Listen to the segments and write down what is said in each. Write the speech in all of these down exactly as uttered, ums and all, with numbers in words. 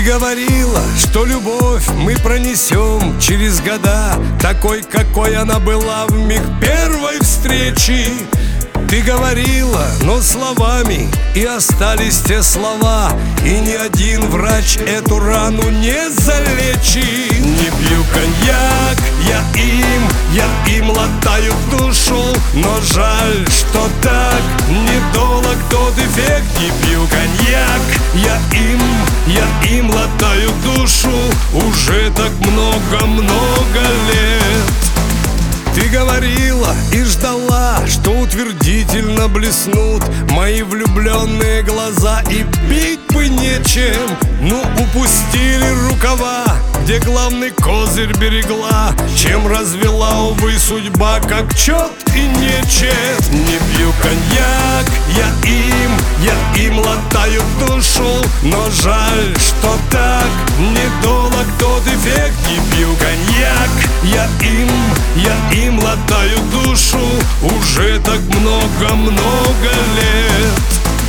говорила, что любовь мы пронесем через года, такой, какой она была в миг первой встречи. Ты говорила, но словами, и остались те слова, и ни один врач эту рану не залечит. Не пью коньяк, я им, я им латаю душу, но жаль, что так недолг тот эффект. Не пью коньяк, я им, я им латаю душу уже так много-много лет. Ты говорила и ждала, что утвердительно блеснут мои влюбленные глаза, и пить бы нечем. Ну, упустили рукава, где главный козырь берегла, чем развела, увы, судьба, как чет и нечет. Не пью коньяк, я им, я им латаю душу, но жаль, что так недолг тот эффект. Не пью коньяк, я им, я им латаю душу уже так много-много лет.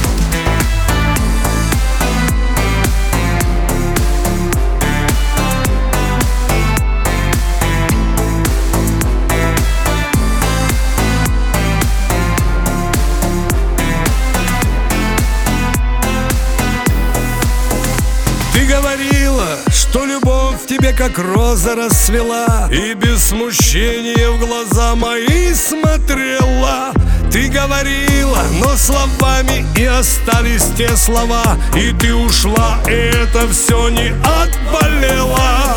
Ты говорила, что любовь в тебе как роза расцвела, и без смущения в глаза мои смотрела. Ты говорила, но словами, и остались те слова, и ты ушла, и это все не отболело.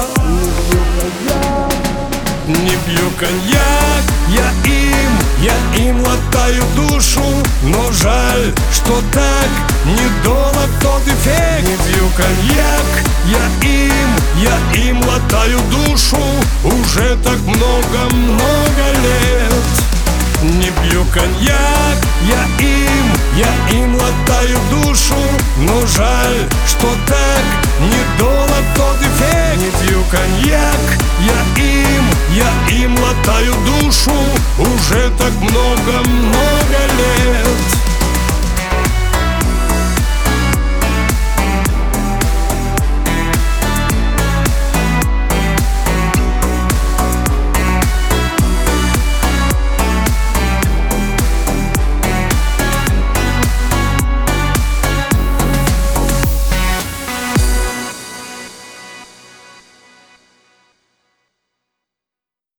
Не пью коньяк, я им, я им латаю душу, но жаль, что так недолг тот эффект. Не пью коньяк, я им, я им латаю душу уже так много-много лет. Не пью коньяк, я им, я им латаю душу, но жаль, что так недолг тот эффект. Не пью коньяк, я им, я им латаю душу уже так много-много лет.